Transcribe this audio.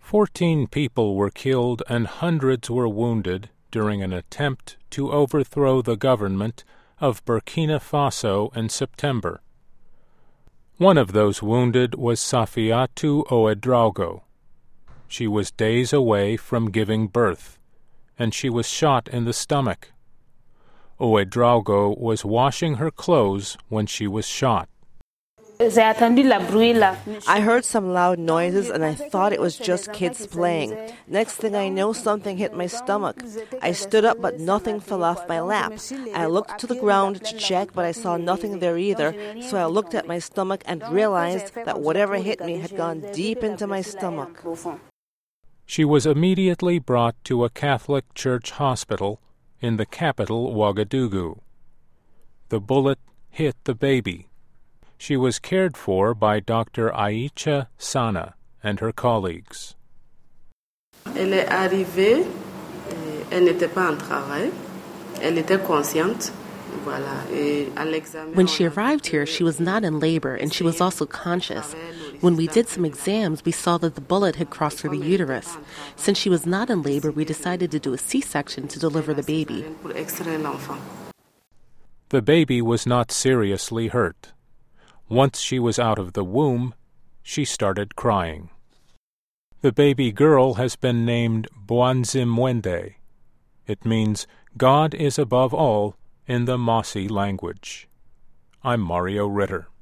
14 people were killed and hundreds were wounded during an attempt to overthrow the government of Burkina Faso in September. One of those wounded was Safiatou Ouedraogo. She was days away from giving birth, and she was shot in the stomach. Ouedraogo was washing her clothes when she was shot. I heard some loud noises and I thought it was just kids playing. Next thing I know, something hit my stomach. I stood up but nothing fell off my lap. I looked to the ground to check but I saw nothing there either, so I looked at my stomach and realized that whatever hit me had gone deep into my stomach. She was immediately brought to a Catholic church hospital in the capital, Ouagadougou. The bullet hit the baby. She was cared for by Dr. Aïcha Sana and her colleagues. Elle est arrivée, elle n'était pas en travail, elle était consciente. When she arrived here, she was not in labor and she was also conscious. When we did some exams, we saw that the bullet had crossed through the uterus. Since she was not in labor, we decided to do a C-section to deliver the baby. The baby was not seriously hurt. Once she was out of the womb, she started crying. The baby girl has been named Bwanzimwende. It means God is above all in the Mossi language. I'm Mario Ritter.